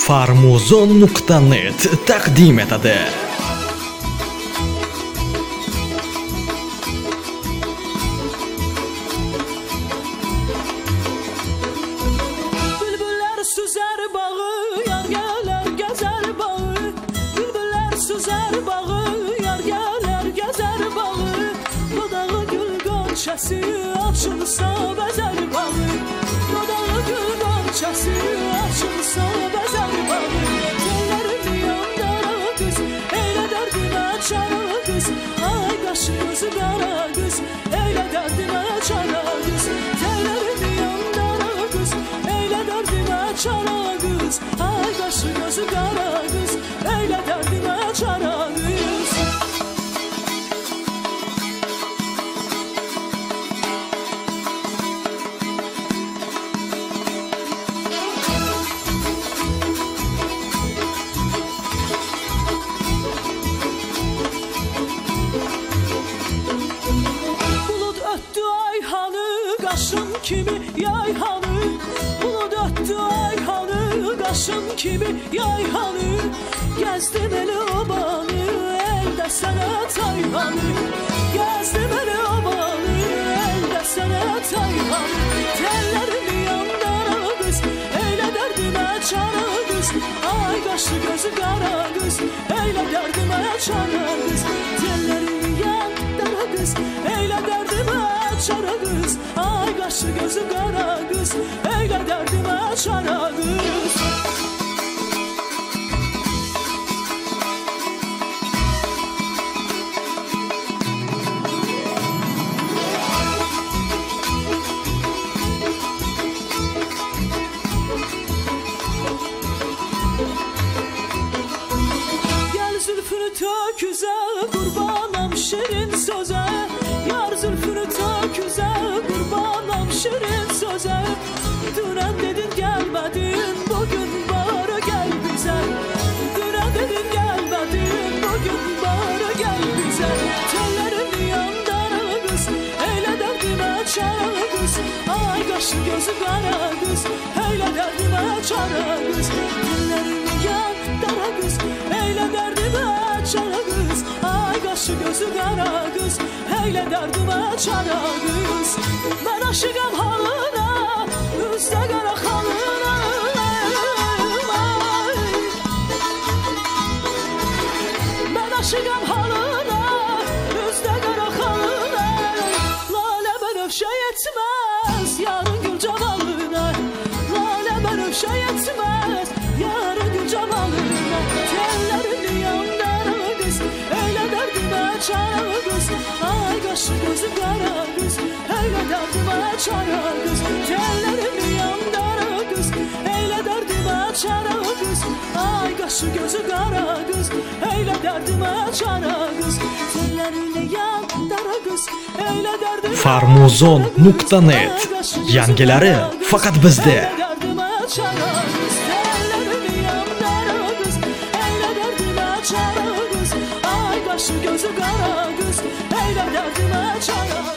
Farmuzon.net taqdim etadi. Bülbüller süzer bağı, yargeler gezer bağı. Bülbüller süzer bağı, yargeler gezer bağı. Dodağı gül gonçası açılsa bezer bağı. Dodağı gül gonçası açılsa bezer bağı. Tellerini yandara kız, eyle derdime çara kız. Ay kaşı gözü kara kız, eyle derdime çara kız. Tellerini yandara kız, eyle derdime çara kız. Ay kaşı gözü kara kız, eyle derdime çara kız. Bulut öttü ayhanı, kaşın kimi yayhanı. Bulut öttü ayhanı, kaşın kimi yayhanı. Gezdim eli obanı, elde senet ayhanı. Gezdim eli obanı, elde senet ayhanı. Tellerimi yandara kız, eyle derdime çara kız. Ay kaşı gözü kara kız, eyle derdime çara kız. Tellerimi yandara kız, eyle derdime çara kız. Ay kaşı gözü kara kız, eyle derdime çara kız. Gel zülfünü töküze, kurbanam şirin söze. Yar zülfünü töküze, kurbanam şirin söze. Dünen dedin gelmedin, bugün bari gel bize. Dünen dedin gelmedin, bugün bari gel bize. Tellerini yandara kız, eyle derdime çara kız. Ay kaşı gözü kara kız, eyle derdime çara kız. Tellerini yandara kız, eyle derdime çara kız. Ay kaşı gözü kara kız, eyle derdime çara kız. Ben aşıkam halına, üstte kara halına. Ay. Ben aşıkam halına, üstte kara halına. Lale benefşe yetmez, yarın gül cemalına. Lale benefşe yetmez, yarın gül cemalına. Tellerini yandara kız, eyle derdime çara kız. Ay kaşı gözü kara kız, eyle derdime çara kız. Tellerini yandara kız, eyle derdime çara kız. Ay kaşı gözü kara kız, eyle derdime çara kız. Tellerini yandara kız, eyle derdime Farmuzon.net yangilari faqat bizda. Ay kaşı gözü kara kız, eyle derdime çara.